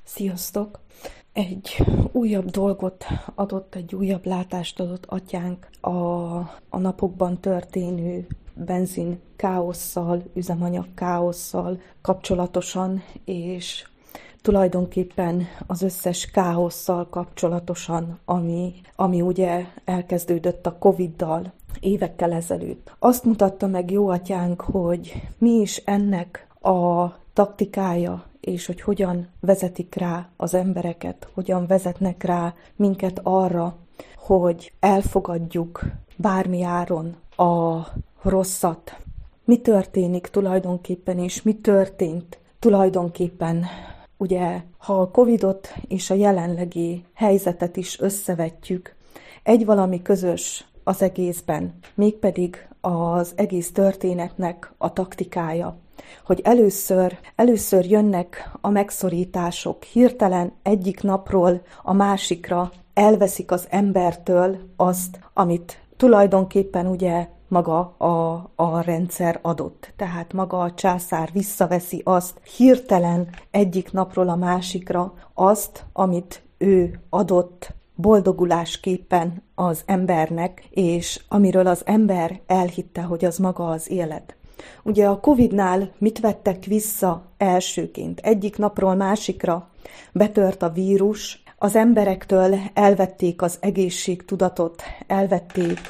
Sziasztok! Egy újabb dolgot adott, egy újabb látást adott atyánk a napokban történő benzin káosszal, üzemanyag káosszal kapcsolatosan, és tulajdonképpen az összes káosszal kapcsolatosan, ami ugye elkezdődött a Covid-dal évekkel ezelőtt. Azt mutatta meg jó atyánk, hogy mi is ennek a taktikája, és hogy hogyan vezetik rá az embereket, hogyan vezetnek rá minket arra, hogy elfogadjuk bármi áron a rosszat. Mi történik tulajdonképpen, és mi történt tulajdonképpen, ugye, ha a Covidot és a jelenlegi helyzetet is összevetjük, egy valami közös az egészben, mégpedig az egész történetnek a taktikája, hogy először jönnek a megszorítások, hirtelen egyik napról a másikra elveszik az embertől azt, amit tulajdonképpen ugye maga a rendszer adott. Tehát maga a császár visszaveszi azt hirtelen egyik napról a másikra, azt, amit ő adott boldogulásképpen az embernek, és amiről az ember elhitte, hogy az maga az élet. Ugye a Covid-nál mit vettek vissza elsőként? Egyik napról másikra betört a vírus, az emberektől elvették az egészségtudatot, elvették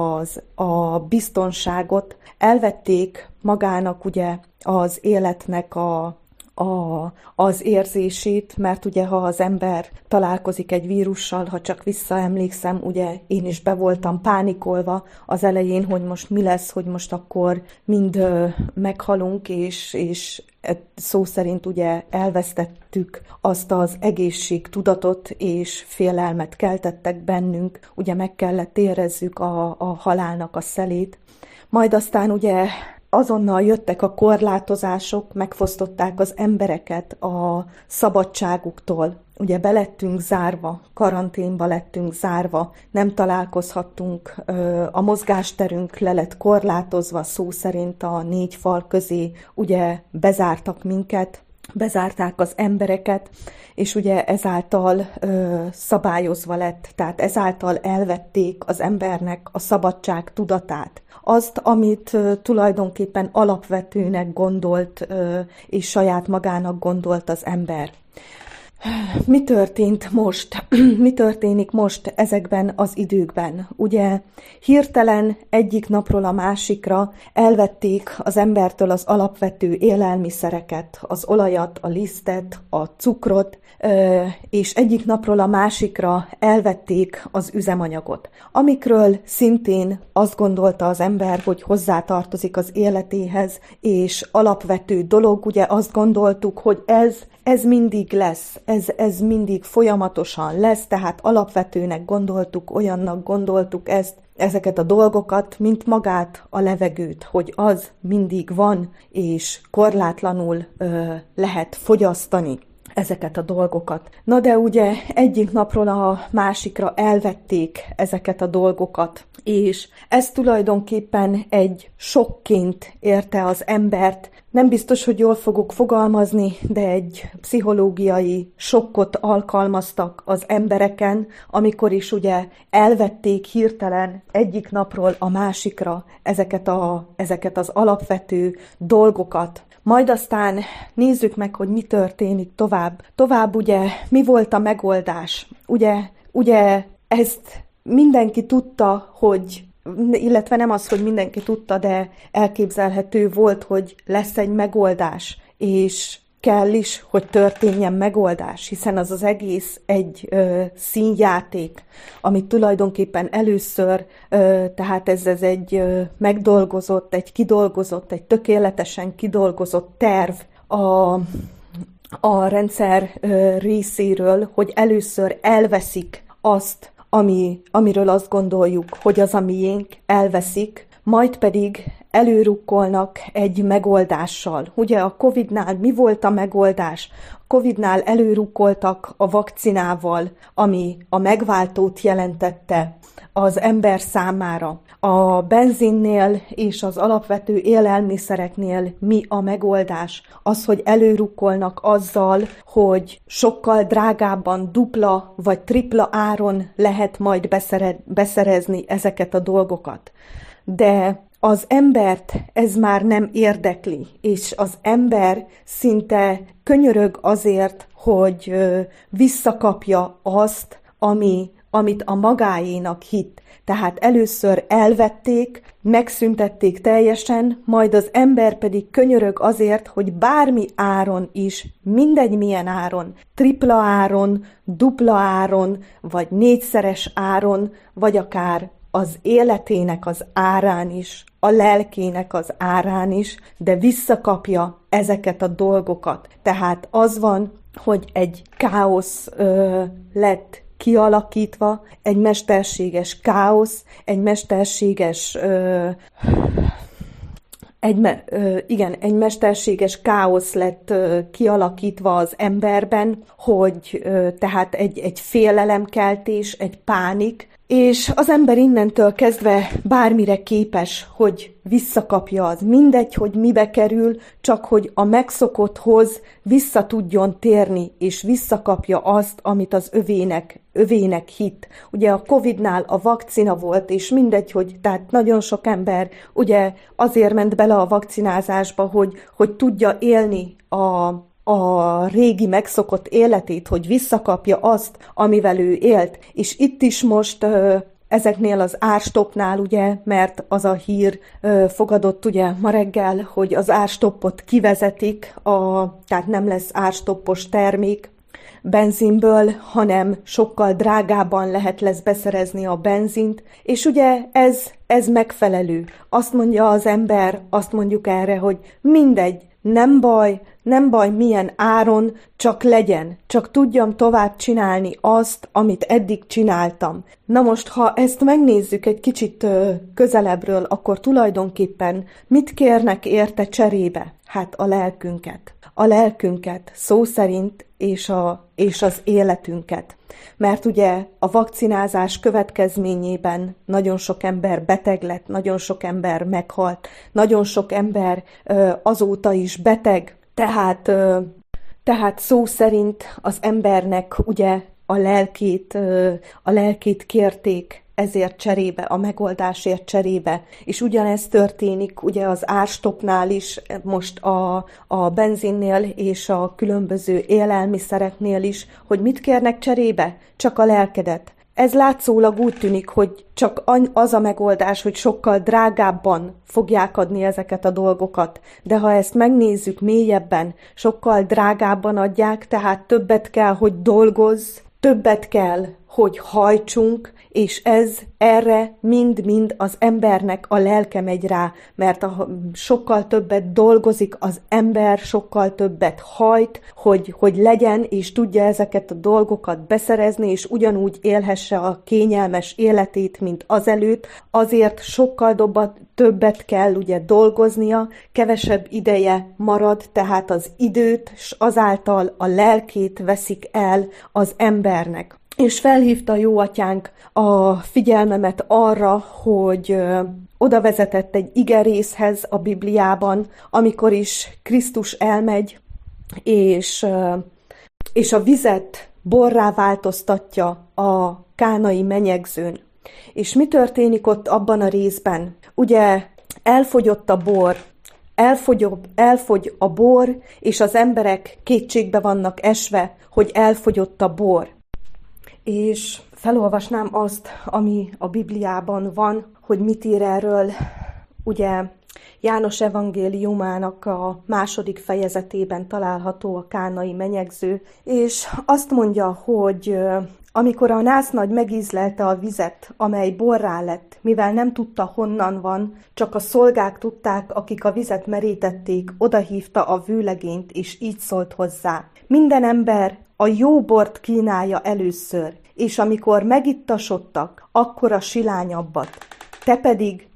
a biztonságot, elvették magának ugye az életnek az érzését, mert ugye ha az ember találkozik egy vírussal, ha csak visszaemlékszem, ugye én is be voltam pánikolva az elején, hogy most mi lesz, hogy most akkor mind meghalunk, és szó szerint ugye elvesztettük azt az egészségtudatot, és félelmet keltettek bennünk, ugye meg kellett érezzük a halálnak a szelét. Majd aztán ugye azonnal jöttek a korlátozások, megfosztották az embereket a szabadságuktól. Ugye belettünk zárva, karanténba lettünk zárva, nem találkozhattunk, a mozgásterünk le lett korlátozva, szó szerint a 4 fal közé ugye bezártak minket, bezárták az embereket, és ugye ezáltal szabályozva lett, tehát ezáltal elvették az embernek a szabadság tudatát. Azt, amit tulajdonképpen alapvetőnek gondolt, és saját magának gondolt az ember. Mi történt most? Mi történik most ezekben az időkben? Ugye hirtelen egyik napról a másikra elvették az embertől az alapvető élelmiszereket, az olajat, a lisztet, a cukrot, és egyik napról a másikra elvették az üzemanyagot, amikről szintén azt gondolta az ember, hogy hozzátartozik az életéhez, és alapvető dolog, ugye azt gondoltuk, hogy ez mindig lesz, ez mindig folyamatosan lesz, tehát alapvetőnek gondoltuk, olyannak gondoltuk ezeket a dolgokat, mint magát a levegőt, hogy az mindig van, és korlátlanul lehet fogyasztani ezeket a dolgokat. Na de ugye egyik napról a másikra elvették ezeket a dolgokat, és ez tulajdonképpen egy sokként érte az embert. Nem biztos, hogy jól fogok fogalmazni, de egy pszichológiai sokkot alkalmaztak az embereken, amikor is ugye elvették hirtelen egyik napról a másikra ezeket az alapvető dolgokat. Majd aztán nézzük meg, hogy mi történik tovább. Tovább ugye mi volt a megoldás? Ugye ezt mindenki tudta, hogy illetve nem az, hogy mindenki tudta, de elképzelhető volt, hogy lesz egy megoldás, és kell is, hogy történjen megoldás, hiszen az egész egy színjáték, amit tulajdonképpen először, tehát ez egy megdolgozott, egy tökéletesen kidolgozott terv a rendszer részéről, hogy először elveszik azt, amiről azt gondoljuk, hogy az a miénk, elveszik, majd pedig előrukkolnak egy megoldással. Ugye a Covid-nál mi volt a megoldás? A Covid-nál előrukkoltak a vakcinával, ami a megváltót jelentette az ember számára. A benzinnél és az alapvető élelmiszereknél mi a megoldás? Az, hogy előrukkolnak azzal, hogy sokkal drágábban, dupla vagy tripla áron lehet majd beszerezni ezeket a dolgokat. De az embert ez már nem érdekli, és az ember szinte könyörög azért, hogy visszakapja azt, amit a magáénak hitt. Tehát először elvették, megszüntették teljesen, majd az ember pedig könyörög azért, hogy bármi áron is, mindegy milyen áron, tripla áron, dupla áron, vagy négyszeres áron, vagy akár az életének az árán is, a lelkének az árán is, de visszakapja ezeket a dolgokat. Tehát az van, hogy egy káosz lett kialakítva, egy mesterséges káosz, egy mesterséges egy mesterséges káosz lett kialakítva az emberben, hogy tehát egy félelemkeltés, egy pánik, és az ember innentől kezdve bármire képes, hogy visszakapja az. Mindegy, hogy mibe kerül, csak hogy a megszokotthoz vissza tudjon térni, és visszakapja azt, amit az övének hitt. Ugye a Covid-nál a vakcina volt, és mindegy, hogy tehát nagyon sok ember ugye azért ment bele a vakcinázásba, hogy tudja élni a régi megszokott életét, hogy visszakapja azt, amivel ő élt. És itt is most ezeknél az árstoppnál, ugye, mert az a hír fogadott ugye ma reggel, hogy az árstoppot kivezetik, tehát nem lesz árstoppos termék benzinből, hanem sokkal drágábban lesz beszerezni a benzint, és ugye ez megfelelő. Azt mondja az ember, azt mondjuk erre, hogy mindegy, nem baj milyen áron, csak legyen, csak tudjam tovább csinálni azt, amit eddig csináltam. Na most, ha ezt megnézzük egy kicsit közelebbről, akkor tulajdonképpen mit kérnek érte cserébe? Hát a lelkünket. A lelkünket szó szerint, és az életünket. Mert ugye a vakcinázás következményében nagyon sok ember beteg lett, nagyon sok ember meghalt, nagyon sok ember azóta is beteg, tehát szó szerint az embernek ugye a lelkét kérték ezért cserébe, a megoldásért cserébe. És ugyanezt történik ugye az árstoppnál is, most a benzinnél és a különböző élelmiszereknél is, hogy mit kérnek cserébe? Csak a lelkedet. Ez látszólag úgy tűnik, hogy csak az a megoldás, hogy sokkal drágábban fogják adni ezeket a dolgokat. De ha ezt megnézzük mélyebben, sokkal drágábban adják, tehát többet kell, hogy dolgozz, többet kell, hogy hajtsunk, és erre mind-mind az embernek a lelke megy rá, mert sokkal többet dolgozik az ember, sokkal többet hajt, hogy legyen, és tudja ezeket a dolgokat beszerezni, és ugyanúgy élhesse a kényelmes életét, mint azelőtt, azért sokkal többet kell ugye dolgoznia, kevesebb ideje marad, tehát az időt, és azáltal a lelkét veszik el az embernek. És felhívta a Jóatyánk a figyelmemet arra, hogy oda vezetett egy igerészhez a Bibliában, amikor is Krisztus elmegy, és a vizet borrá változtatja a kánai menyegzőn. És mi történik ott abban a részben? Ugye elfogyott a bor, elfogy a bor, és az emberek kétségbe vannak esve, hogy elfogyott a bor. És felolvasnám azt, ami a Bibliában van, hogy mit ír erről, ugye János evangéliumának a 2. fejezetében található a kánai menyegző, és azt mondja, hogy amikor a násznagy megízlelte a vizet, amely borrá lett, mivel nem tudta honnan van, csak a szolgák tudták, akik a vizet merítették, odahívta a vőlegényt, és így szólt hozzá. Minden ember a jó bort kínálja először, és amikor megittasodtak, akkor a silányabbat. Te pedig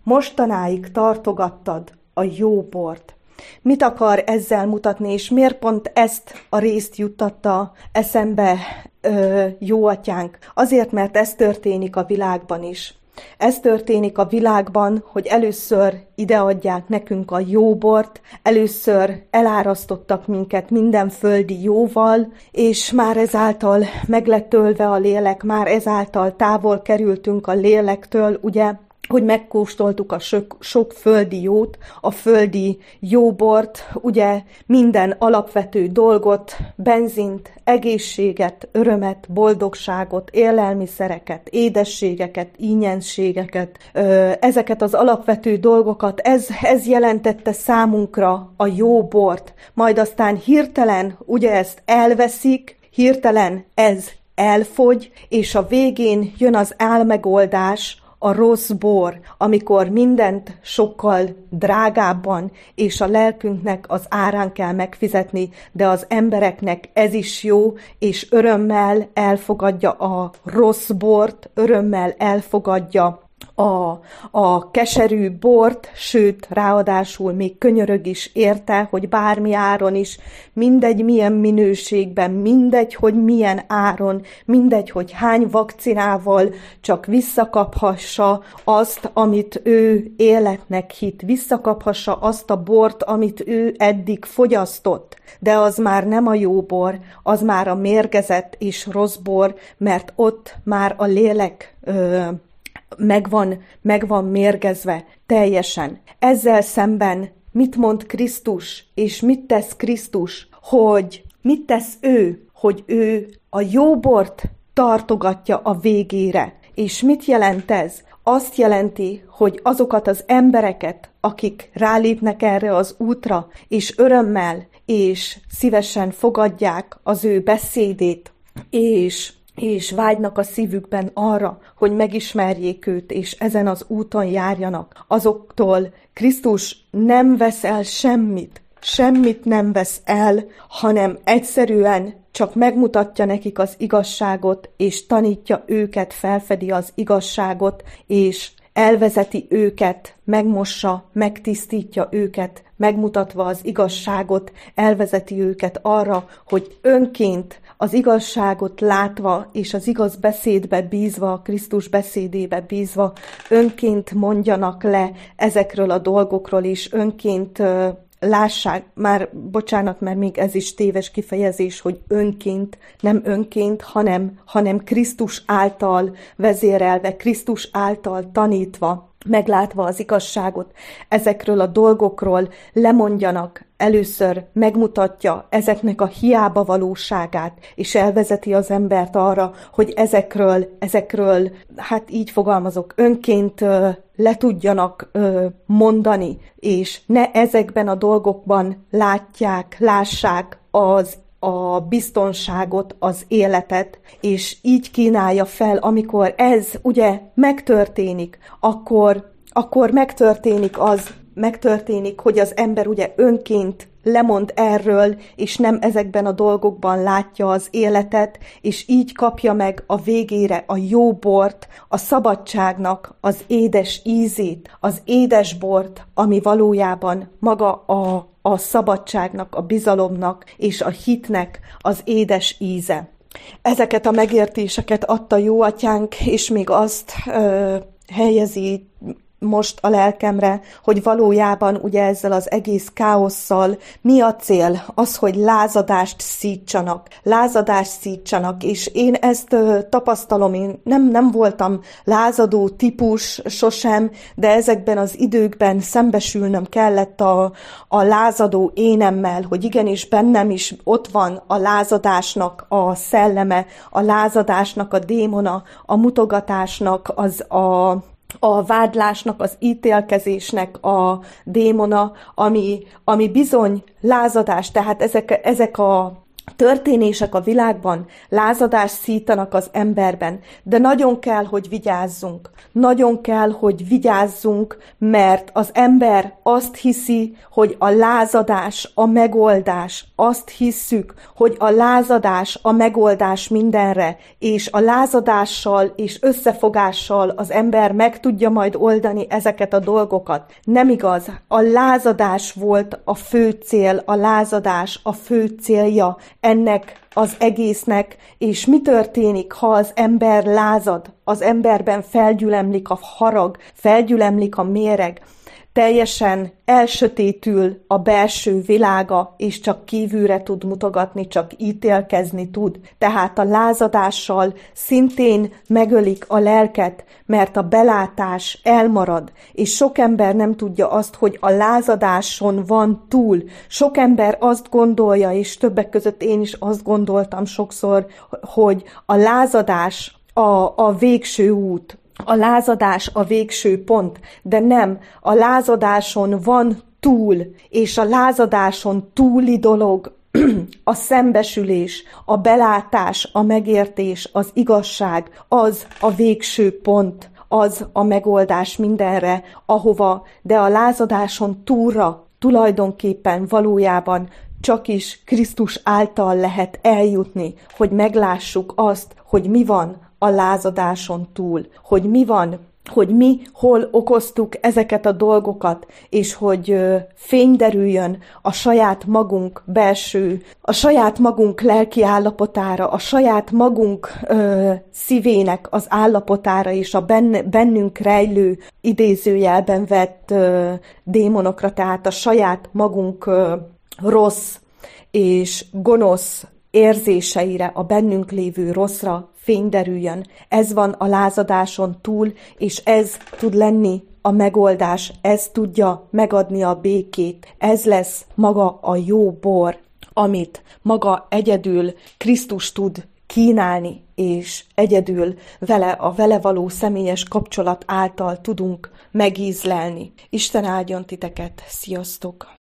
mostanáig tartogattad a jó bort. Mit akar ezzel mutatni, és miért pont ezt a részt juttatta eszembe jó atyánk? Azért, mert ez történik a világban is. Ez történik a világban, hogy először ideadják nekünk a jó bort, először elárasztottak minket minden földi jóval, és már ezáltal meg lett tölve a lélek, már ezáltal távol kerültünk a lélektől, ugye, hogy megkóstoltuk a sok földi jót, a földi jóbort, ugye minden alapvető dolgot, benzint, egészséget, örömet, boldogságot, élelmiszereket, édességeket, ínyenségeket, ezeket az alapvető dolgokat, ez jelentette számunkra a jó bort. Majd aztán hirtelen, ugye ezt elveszik, hirtelen ez elfogy, és a végén jön az álmegoldás, a rossz bor, amikor mindent sokkal drágábban és a lelkünknek az árán kell megfizetni, de az embereknek ez is jó, és örömmel elfogadja a rossz bort, örömmel elfogadja a keserű bort, sőt, ráadásul még könyörög is érte, hogy bármi áron is, mindegy milyen minőségben, mindegy, hogy milyen áron, mindegy, hogy hány vakcinával, csak visszakaphassa azt, amit ő életnek hitt, visszakaphassa azt a bort, amit ő eddig fogyasztott. De az már nem a jó bor, az már a mérgezett és rossz bor, mert ott már a lélek meg van mérgezve teljesen. Ezzel szemben mit mond Krisztus, és mit tesz Krisztus, hogy mit tesz ő, hogy ő a jó bort tartogatja a végére. És mit jelent ez? Azt jelenti, hogy azokat az embereket, akik rálépnek erre az útra, és örömmel és szívesen fogadják az ő beszédét, és vágynak a szívükben arra, hogy megismerjék őt, és ezen az úton járjanak. Azoktól Krisztus nem vesz el semmit nem vesz el, hanem egyszerűen csak megmutatja nekik az igazságot, és tanítja őket, felfedi az igazságot, és elvezeti őket, megmossa, megtisztítja őket, megmutatva az igazságot, elvezeti őket arra, hogy önként az igazságot látva, és az igaz beszédbe bízva, a Krisztus beszédébe bízva, önként mondjanak le ezekről a dolgokról, és önként lássák, bocsánat, mert még ez is téves kifejezés, hogy önként, nem önként, hanem Krisztus által vezérelve, Krisztus által tanítva, meglátva az igazságot, ezekről a dolgokról lemondjanak. Először megmutatja ezeknek a hiába valóságát, és elvezeti az embert arra, hogy ezekről, hát így fogalmazok, önként le tudjanak mondani, és ne ezekben a dolgokban lássák a biztonságot, az életet, és így kínálja fel, amikor ez ugye megtörténik, akkor megtörténik, hogy az ember ugye önként lemond erről, és nem ezekben a dolgokban látja az életet, és így kapja meg a végére a jó bort, a szabadságnak az édes ízét, az édes bort, ami valójában maga a szabadságnak, a bizalomnak és a hitnek az édes íze. Ezeket a megértéseket adta jó atyánk, és még azt helyezi most a lelkemre, hogy valójában ugye ezzel az egész káosszal mi a cél? Az, hogy lázadást szítsanak, és én ezt tapasztalom, én nem voltam lázadó típus sosem, de ezekben az időkben szembesülnöm kellett a lázadó énemmel, hogy igenis bennem is ott van a lázadásnak a szelleme, a lázadásnak a démona, a mutogatásnak a vádlásnak, az ítélkezésnek a démona, ami bizony lázadás, tehát ezek történések a világban lázadást szítanak az emberben, de nagyon kell, hogy vigyázzunk. Nagyon kell, hogy vigyázzunk, mert az ember azt hiszi, hogy a lázadás a megoldás. Azt hisszük, hogy a lázadás a megoldás mindenre, és a lázadással és összefogással az ember meg tudja majd oldani ezeket a dolgokat. Nem igaz. A lázadás volt a fő cél, a lázadás a fő célja ennek az egésznek, és mi történik, ha az ember lázad? Az emberben felgyülemlik a harag, felgyülemlik a méreg, teljesen elsötétül a belső világa, és csak kívülre tud mutogatni, csak ítélkezni tud. Tehát a lázadással szintén megölik a lelket, mert a belátás elmarad, és sok ember nem tudja azt, hogy a lázadáson van túl. Sok ember azt gondolja, és többek között én is azt gondoltam sokszor, hogy a lázadás a végső út. A lázadás a végső pont, de nem, a lázadáson van túl, és a lázadáson túli dolog a szembesülés, a belátás, a megértés, az igazság, az a végső pont, az a megoldás mindenre, ahova, de a lázadáson túlra tulajdonképpen valójában csak is Krisztus által lehet eljutni, hogy meglássuk azt, hogy mi van a lázadáson túl, hogy mi van, hogy mi hol okoztuk ezeket a dolgokat, és hogy fény derüljön a saját magunk belső, a saját magunk lelki állapotára, a saját magunk szívének az állapotára, és a bennünk rejlő, idézőjelben vett démonokra, tehát a saját magunk rossz és gonosz érzéseire, a bennünk lévő rosszra fény derüljön. Ez van a lázadáson túl, és ez tud lenni a megoldás, ez tudja megadni a békét. Ez lesz maga a jó bor, amit maga egyedül Krisztus tud kínálni, és egyedül a vele való személyes kapcsolat által tudunk megízlelni. Isten áldjon titeket, sziasztok!